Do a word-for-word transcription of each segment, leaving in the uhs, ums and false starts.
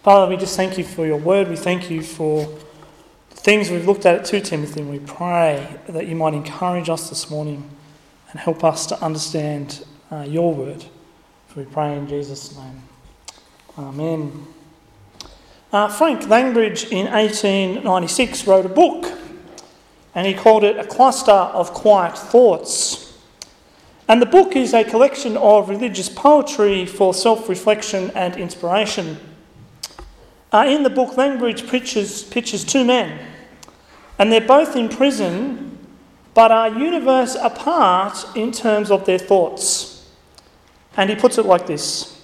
Father, we just thank you for your word. We thank you for the things we've looked at at two Timothy, and we pray that you might encourage us this morning and help us to understand uh, your word. For we pray in Jesus' name. Amen. Uh, Frank Langridge in eighteen ninety-six wrote a book, and he called it A Cluster of Quiet Thoughts. And the book is a collection of religious poetry for self-reflection and inspiration. Uh, in the book, Langridge pictures, pictures two men, and they're both in prison, but are universe apart in terms of their thoughts. And he puts it like this.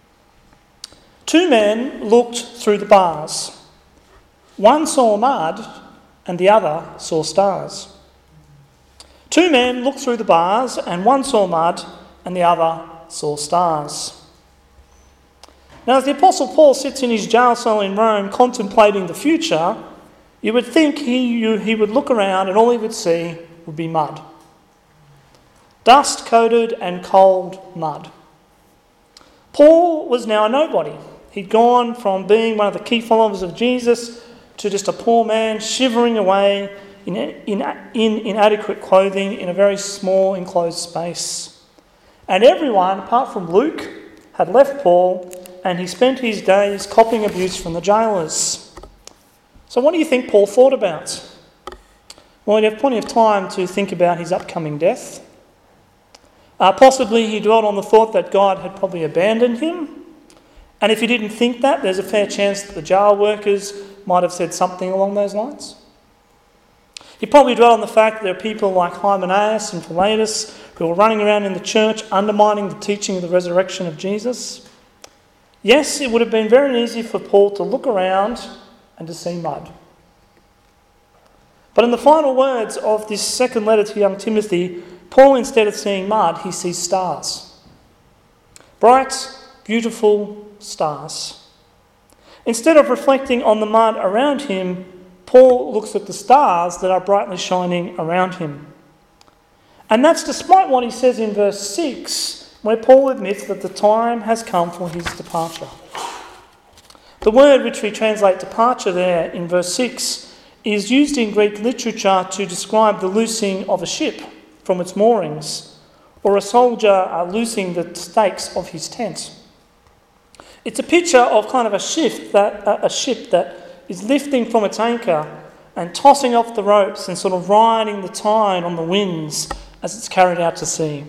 Two men looked through the bars. One saw mud, and the other saw stars. Two men looked through the bars, and one saw mud, and the other saw stars. Now, as the Apostle Paul sits in his jail cell in Rome contemplating the future, you would think he, you, he would look around and all he would see would be mud. Dust-coated and cold mud. Paul was now a nobody. He'd gone from being one of the key followers of Jesus to just a poor man shivering away in, in, in inadequate clothing in a very small enclosed space. And everyone, apart from Luke, had left Paul, and he spent his days copying abuse from the jailers. So what do you think Paul thought about? Well, he'd have plenty of time to think about his upcoming death. Uh, possibly he dwelt on the thought that God had probably abandoned him. And if he didn't think that, there's a fair chance that the jail workers might have said something along those lines. He probably dwelt on the fact that there are people like Hymenaeus and Philetus who were running around in the church undermining the teaching of the resurrection of Jesus. Yes, it would have been very easy for Paul to look around and to see mud. But in the final words of this second letter to young Timothy, Paul, instead of seeing mud, he sees stars. Bright, beautiful stars. Instead of reflecting on the mud around him, Paul looks at the stars that are brightly shining around him. And that's despite what he says in verse six, where Paul admits that the time has come for his departure. The word which we translate departure there in verse six is used in Greek literature to describe the loosing of a ship from its moorings, or a soldier uh, loosing the stakes of his tent. It's a picture of kind of a ship that uh, a ship that is lifting from its anchor and tossing off the ropes and sort of riding the tide on the winds as it's carried out to sea.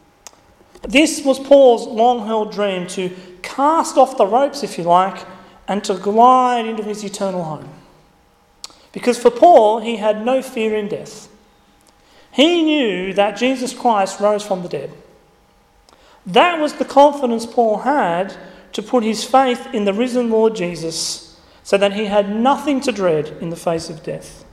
This was Paul's long-held dream, to cast off the ropes, if you like, and to glide into his eternal home. Because for Paul, he had no fear in death. He knew that Jesus Christ rose from the dead. That was the confidence Paul had to put his faith in the risen Lord Jesus, so that he had nothing to dread in the face of death.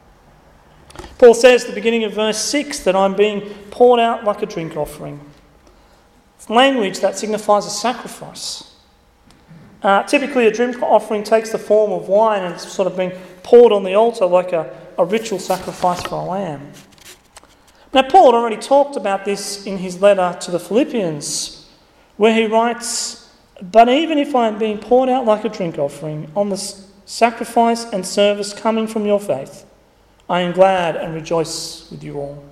Paul says at the beginning of verse six that I'm being poured out like a drink offering. It's language that signifies a sacrifice. Uh, typically a drink offering takes the form of wine and it's sort of being poured on the altar like a, a ritual sacrifice for a lamb. Now Paul had already talked about this in his letter to the Philippians, where he writes, "But even if I am being poured out like a drink offering on the sacrifice and service coming from your faith, I am glad and rejoice with you all."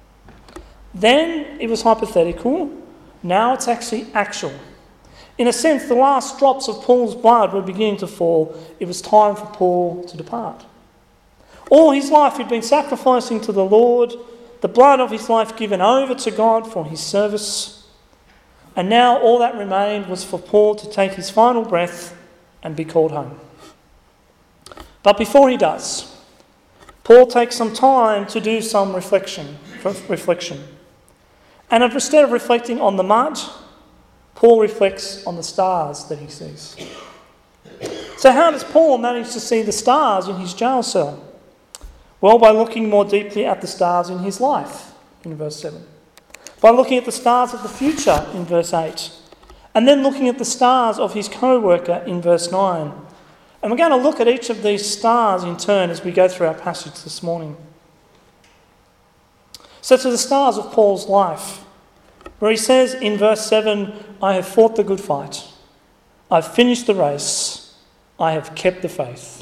Then it was hypothetical, now it's actually actual. In a sense, the last drops of Paul's blood were beginning to fall. It was time for Paul to depart. All his life he'd been sacrificing to the Lord, the blood of his life given over to God for his service. And now all that remained was for Paul to take his final breath and be called home. But before he does, Paul takes some time to do some reflection. reflection. And instead of reflecting on the mud, Paul reflects on the stars that he sees. So how does Paul manage to see the stars in his jail cell? Well, by looking more deeply at the stars in his life, in verse seven. By looking at the stars of the future, in verse eight. And then looking at the stars of his co-worker, in verse nine. And we're going to look at each of these stars in turn as we go through our passage this morning. So to the stars of Paul's life, where he says in verse seven, I have fought the good fight. I've finished the race. I have kept the faith.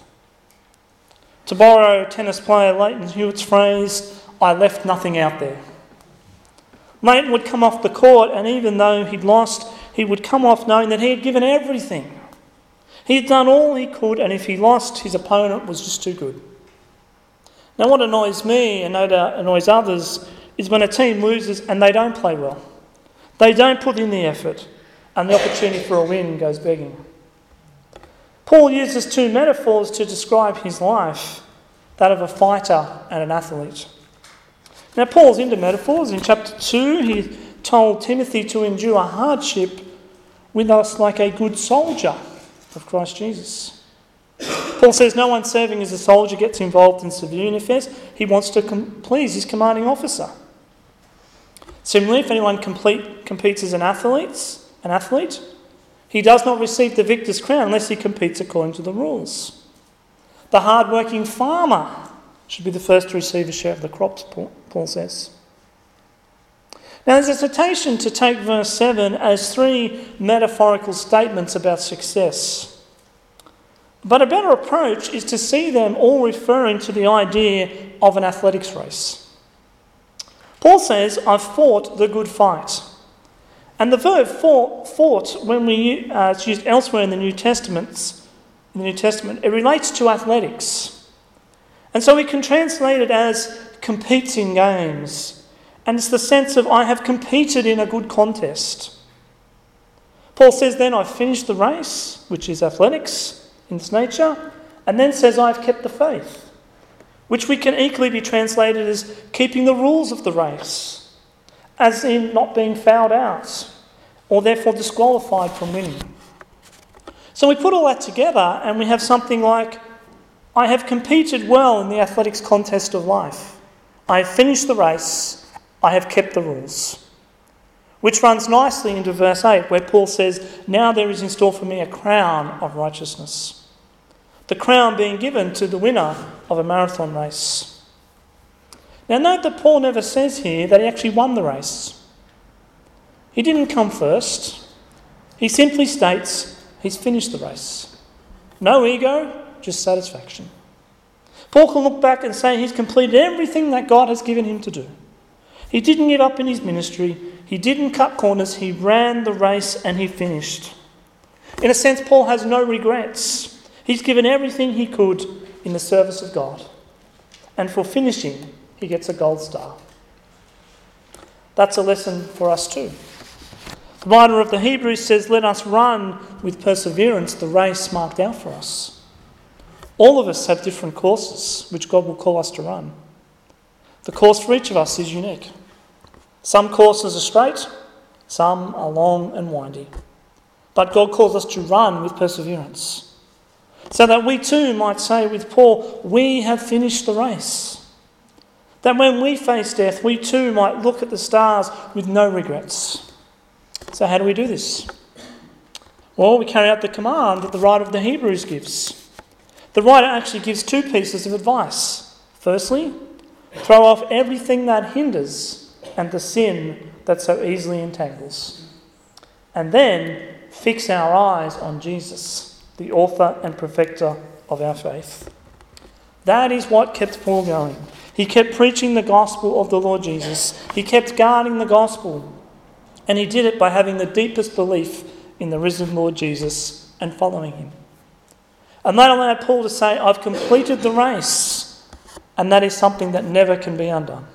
To borrow tennis player Leighton Hewitt's phrase, I left nothing out there. Leighton would come off the court, and even though he'd lost, he would come off knowing that he had given everything. He had done all he could, and if he lost, his opponent was just too good. Now, what annoys me, and no doubt annoys others, is when a team loses and they don't play well. They don't put in the effort, and the opportunity for a win goes begging. Paul uses two metaphors to describe his life, that of a fighter and an athlete. Now, Paul's into metaphors. In chapter two, he told Timothy to endure hardship with us like a good soldier of Christ Jesus. Paul says no one serving as a soldier gets involved in civilian affairs. He wants to com- please his commanding officer. Similarly, if anyone complete, competes as an athlete, an athlete, he does not receive the victor's crown unless he competes according to the rules. The hard-working farmer should be the first to receive a share of the crops, Paul, Paul says. Now, there's a temptation to take verse seven as three metaphorical statements about success. But a better approach is to see them all referring to the idea of an athletics race. Paul says, I've fought the good fight. And the verb fought, fought when we, uh, it's used elsewhere in the New Testament, in the New Testament, it relates to athletics. And so we can translate it as competes in games. And it's the sense of I have competed in a good contest. Paul says then I've finished the race, which is athletics in its nature, and then says I've kept the faith, which we can equally be translated as keeping the rules of the race, as in not being fouled out, or therefore disqualified from winning. So we put all that together and we have something like, I have competed well in the athletics contest of life. I have finished the race. I have kept the rules. Which runs nicely into verse eight, where Paul says, now there is in store for me a crown of righteousness. The crown being given to the winner of a marathon race. Now note that Paul never says here that he actually won the race. He didn't come first. He simply states he's finished the race. No ego, just satisfaction. Paul can look back and say he's completed everything that God has given him to do. He didn't give up in his ministry. He didn't cut corners. He ran the race and he finished. In a sense, Paul has no regrets. He's given everything he could in the service of God. And for finishing, he gets a gold star. That's a lesson for us too. The writer of the Hebrews says, let us run with perseverance the race marked out for us. All of us have different courses which God will call us to run. The course for each of us is unique. Some courses are straight, some are long and windy. But God calls us to run with perseverance, so that we too might say with Paul, we have finished the race. That when we face death, we too might look at the stars with no regrets. So how do we do this? Well, we carry out the command that the writer of the Hebrews gives. The writer actually gives two pieces of advice. Firstly, throw off everything that hinders and the sin that so easily entangles. And then fix our eyes on Jesus, the author and perfecter of our faith. That is what kept Paul going. He kept preaching the gospel of the Lord Jesus. He kept guarding the gospel. And he did it by having the deepest belief in the risen Lord Jesus and following him. And that allowed Paul to say, I've completed the race. And that is something that never can be undone.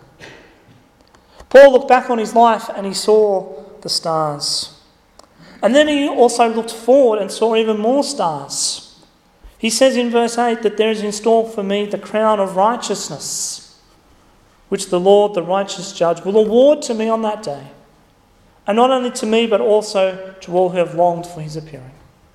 Paul looked back on his life and he saw the stars. And then he also looked forward and saw even more stars. He says in verse eight that there is in store for me the crown of righteousness, which the Lord, the righteous judge, will award to me on that day. And not only to me, but also to all who have longed for his appearing.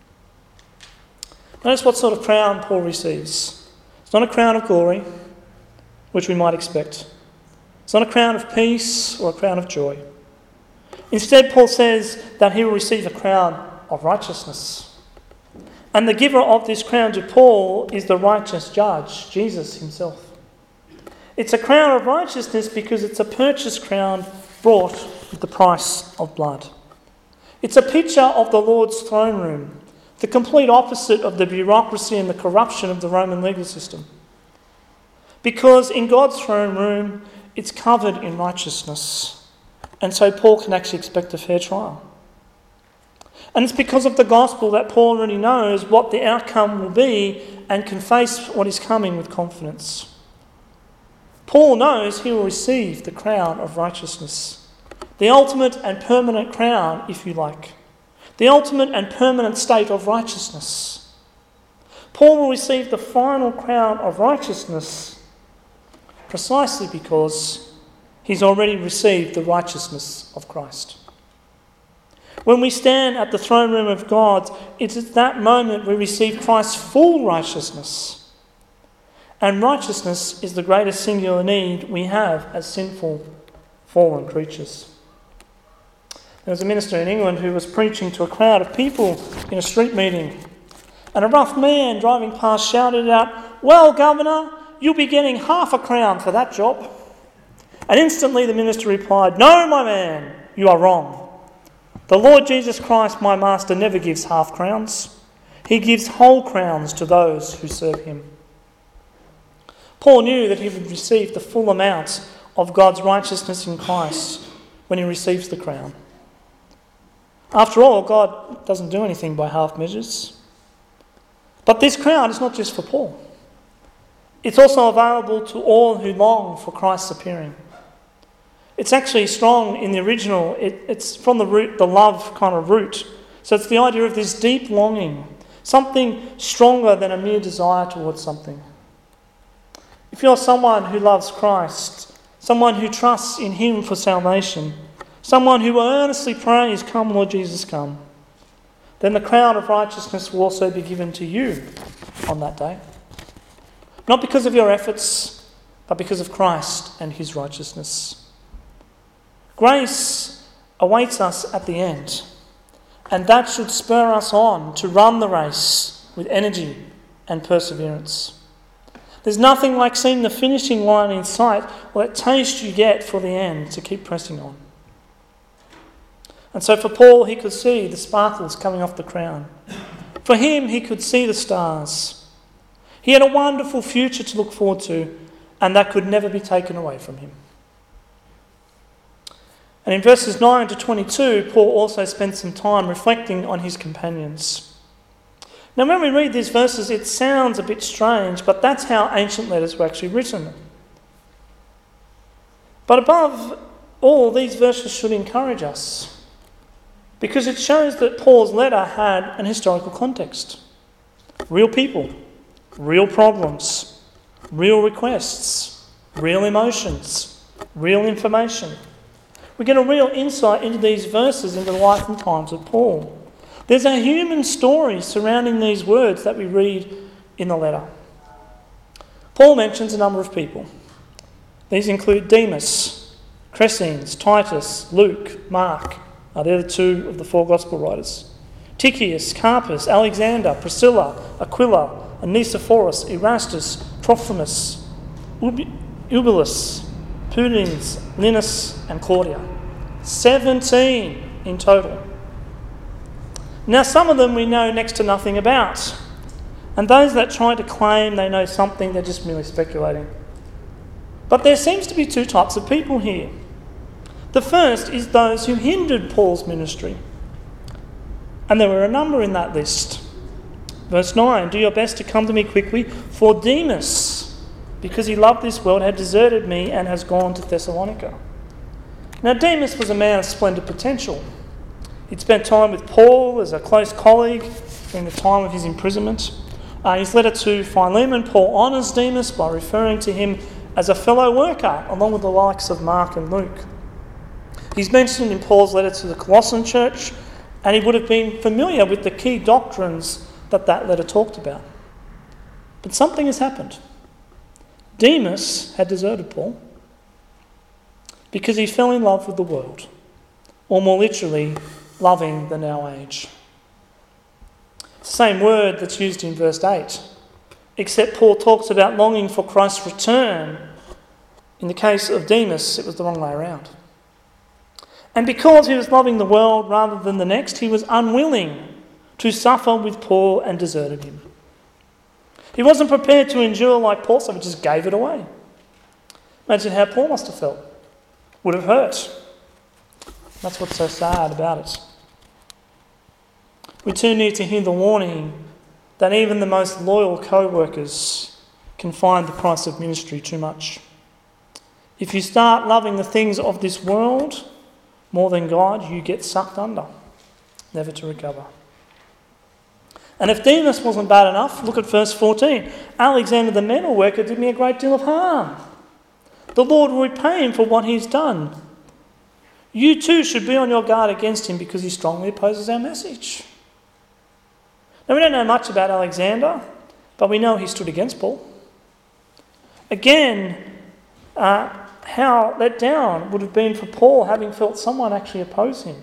Notice what sort of crown Paul receives. It's not a crown of glory, which we might expect. It's not a crown of peace or a crown of joy. Instead, Paul says that he will receive a crown of righteousness. And the giver of this crown to Paul is the righteous judge, Jesus himself. It's a crown of righteousness because it's a purchased crown bought with the price of blood. It's a picture of the Lord's throne room, the complete opposite of the bureaucracy and the corruption of the Roman legal system. Because in God's throne room, it's covered in righteousness. And so Paul can actually expect a fair trial. And it's because of the gospel that Paul already knows what the outcome will be and can face what is coming with confidence. Paul knows he will receive the crown of righteousness, the ultimate and permanent crown, if you like, the ultimate and permanent state of righteousness. Paul will receive the final crown of righteousness precisely because he's already received the righteousness of Christ. When we stand at the throne room of God, it's at that moment we receive Christ's full righteousness. And righteousness is the greatest singular need we have as sinful, fallen creatures. There was a minister in England who was preaching to a crowd of people in a street meeting. And a rough man driving past shouted out, "Well, Governor, you'll be getting half a crown for that job." And instantly the minister replied, "No, my man, you are wrong. The Lord Jesus Christ, my master, never gives half crowns. He gives whole crowns to those who serve him." Paul knew that he would receive the full amount of God's righteousness in Christ when he receives the crown. After all, God doesn't do anything by half measures. But this crown is not just for Paul. It's also available to all who long for Christ's appearing. It's actually strong in the original. It, it's from the root, the love kind of root. So it's the idea of this deep longing, something stronger than a mere desire towards something. If you're someone who loves Christ, someone who trusts in him for salvation, someone who earnestly prays, "Come, Lord Jesus, come," then the crown of righteousness will also be given to you on that day. Not because of your efforts, but because of Christ and his righteousness. Grace awaits us at the end, and that should spur us on to run the race with energy and perseverance. There's nothing like seeing the finishing line in sight or that taste you get for the end to keep pressing on. And so for Paul, he could see the sparkles coming off the crown. For him, he could see the stars. He had a wonderful future to look forward to, and that could never be taken away from him. And in verses nine to twenty-two, Paul also spent some time reflecting on his companions. Now, when we read these verses, it sounds a bit strange, but that's how ancient letters were actually written. But above all, these verses should encourage us, because it shows that Paul's letter had an historical context. Real people, real problems, real requests, real emotions, real information. We get a real insight into these verses, into the life and times of Paul. There's a human story surrounding these words that we read in the letter. Paul mentions a number of people. These include Demas, Crescens, Titus, Luke, Mark. Uh, they're the two of the four gospel writers. Tychius, Carpus, Alexander, Priscilla, Aquila, Onesiphorus, Erastus, Trophimus, Eubulus, Pudens, Linus, and Claudia. Seventeen in total. Now, some of them we know next to nothing about. And those that try to claim they know something, they're just merely speculating. But there seems to be two types of people here. The first is those who hindered Paul's ministry. And there were a number in that list. Verse nine, "Do your best to come to me quickly, for Demas, because he loved this world, had deserted me and has gone to Thessalonica." Now, Demas was a man of splendid potential. He'd spent time with Paul as a close colleague during the time of his imprisonment. Uh, in his letter to Philemon, Paul honours Demas by referring to him as a fellow worker, along with the likes of Mark and Luke. He's mentioned in Paul's letter to the Colossian church, and he would have been familiar with the key doctrines that that letter talked about. But something has happened. Demas had deserted Paul because he fell in love with the world, or more literally, loving the now age. It's the same word that's used in verse eight, except Paul talks about longing for Christ's return. In the case of Demas, it was the wrong way around. And because he was loving the world rather than the next, he was unwilling to suffer with Paul and deserted him. He wasn't prepared to endure like Paul, so he just gave it away. Imagine how Paul must have felt. Would have hurt. That's what's so sad about it. We too need to hear the warning that even the most loyal co-workers can find the price of ministry too much. If you start loving the things of this world more than God, you get sucked under, never to recover. And if Demas wasn't bad enough, look at verse fourteen. Alexander the metal worker did me a great deal of harm. The Lord will repay him for what he's done. You too should be on your guard against him because he strongly opposes our message. Now, we don't know much about Alexander, but we know he stood against Paul. Again, uh, how let down would have been for Paul having felt someone actually oppose him.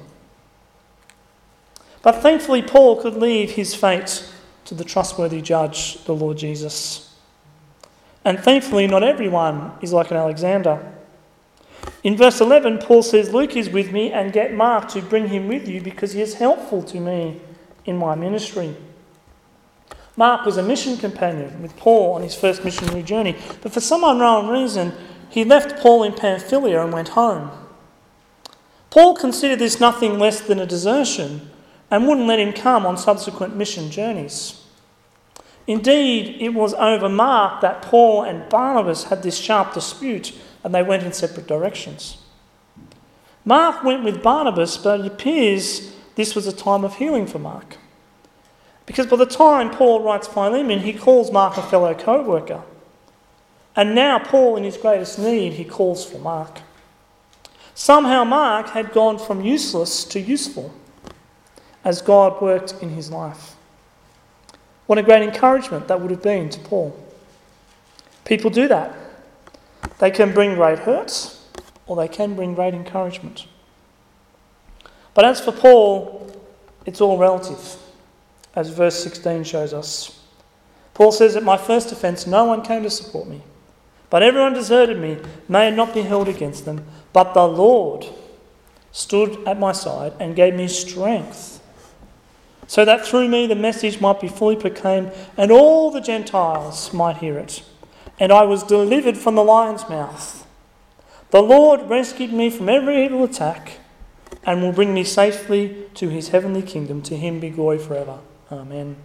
But thankfully, Paul could leave his fate to the trustworthy judge, the Lord Jesus. And thankfully, not everyone is like an Alexander. In verse eleven, Paul says, Luke is with me, and get Mark to bring him with you because he is helpful to me in my ministry. Mark was a mission companion with Paul on his first missionary journey, but for some unknown reason, he left Paul in Pamphylia and went home. Paul considered this nothing less than a desertion and wouldn't let him come on subsequent mission journeys. Indeed, it was over Mark that Paul and Barnabas had this sharp dispute and they went in separate directions. Mark went with Barnabas, but it appears this was a time of healing for Mark. Because by the time Paul writes Philemon, he calls Mark a fellow co-worker. And now Paul, in his greatest need, he calls for Mark. Somehow Mark had gone from useless to useful as God worked in his life. What a great encouragement that would have been to Paul. People do that. They can bring great hurts or they can bring great encouragement. But as for Paul, it's all relative, as verse sixteen shows us. Paul says, at my first offence, no one came to support me, but everyone deserted me. May it not be held against them. But the Lord stood at my side and gave me strength, so that through me the message might be fully proclaimed and all the Gentiles might hear it. And I was delivered from the lion's mouth. The Lord rescued me from every evil attack and will bring me safely to his heavenly kingdom. To him be glory forever. Amen.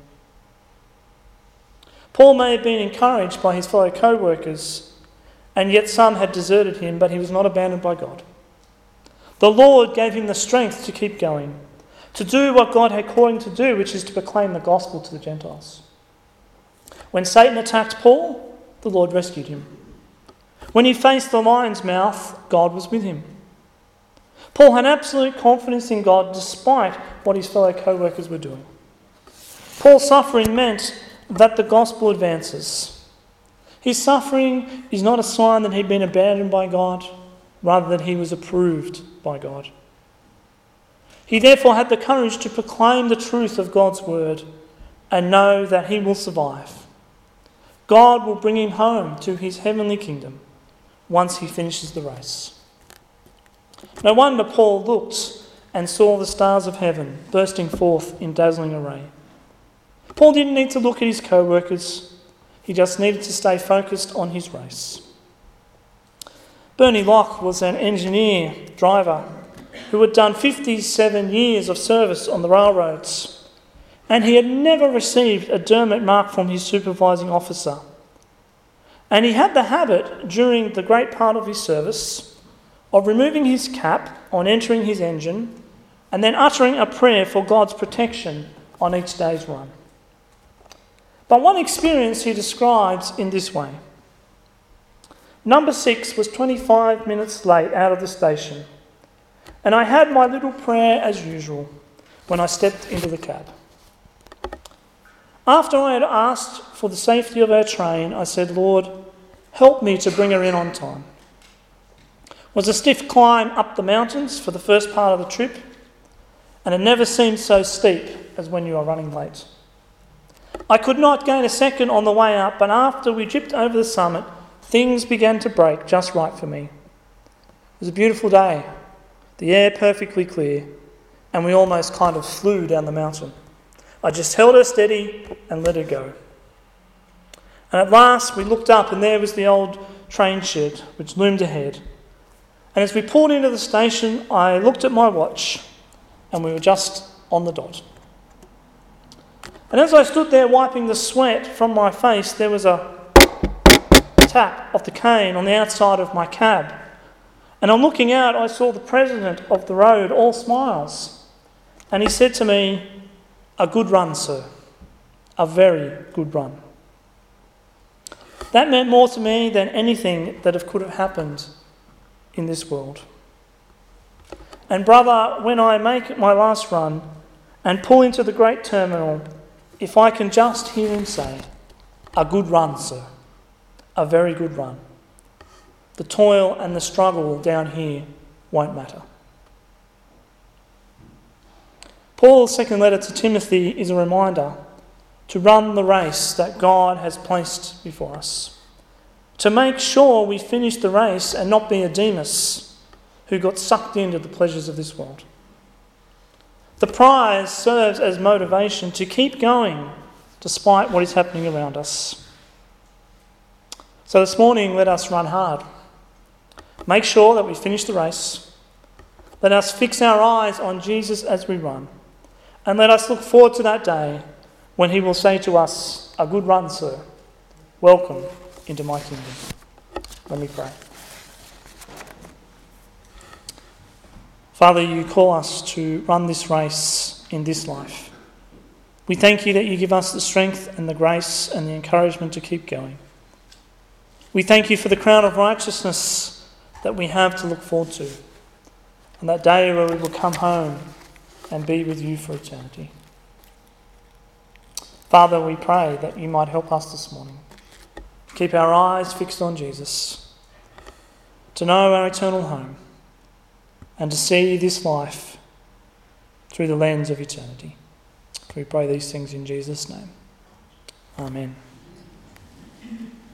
Paul may have been encouraged by his fellow co-workers, and yet some had deserted him, but he was not abandoned by God. The Lord gave him the strength to keep going, to do what God had called him to do, which is to proclaim the gospel to the Gentiles. When Satan attacked Paul, the Lord rescued him. When he faced the lion's mouth, God was with him. Paul had absolute confidence in God despite what his fellow co-workers were doing. Paul's suffering meant that the gospel advances. His suffering is not a sign that he'd been abandoned by God, rather that he was approved by God. He therefore had the courage to proclaim the truth of God's word and know that he will survive. God will bring him home to his heavenly kingdom once he finishes the race. No wonder Paul looked and saw the stars of heaven bursting forth in dazzling array. Paul didn't need to look at his co-workers. He just needed to stay focused on his race. Bernie Locke was an engineer, driver, who had done fifty-seven years of service on the railroads, and he had never received a Dermot mark from his supervising officer. And he had the habit, during the great part of his service, of removing his cap on entering his engine and then uttering a prayer for God's protection on each day's run. But one experience he describes in this way. Number six was twenty-five minutes late out of the station, and I had my little prayer as usual when I stepped into the cab. After I had asked for the safety of our train, I said, Lord, help me to bring her in on time. It was a stiff climb up the mountains for the first part of the trip, and it never seemed so steep as when you are running late. I could not gain a second on the way up, but after we tripped over the summit, things began to break just right for me. It was a beautiful day, the air perfectly clear, and we almost kind of flew down the mountain. I just held her steady and let her go. And at last we looked up and there was the old train shed which loomed ahead. And as we pulled into the station, I looked at my watch and we were just on the dot. And as I stood there wiping the sweat from my face, there was a tap of the cane on the outside of my cab. And on looking out, I saw the president of the road, all smiles. And he said to me, "A good run, sir. A very good run." That meant more to me than anything that could have happened in this world. And brother, when I make my last run and pull into the great terminal, if I can just hear him say, "A good run, sir. A very good run," the toil and the struggle down here won't matter. Paul's second letter to Timothy is a reminder to run the race that God has placed before us, to make sure we finish the race and not be a Demas who got sucked into the pleasures of this world. The prize serves as motivation to keep going despite what is happening around us. So this morning, let us run hard. Make sure that we finish the race. Let us fix our eyes on Jesus as we run. And let us look forward to that day when he will say to us, "A good run, sir. Welcome into my kingdom." Let me pray. Father, you call us to run this race in this life. We thank you that you give us the strength and the grace and the encouragement to keep going. We thank you for the crown of righteousness that we have to look forward to, and that day where we will come home and be with you for eternity. Father, we pray that you might help us this morning to keep our eyes fixed on Jesus, to know our eternal home, and to see this life through the lens of eternity. We pray these things in Jesus' name. Amen.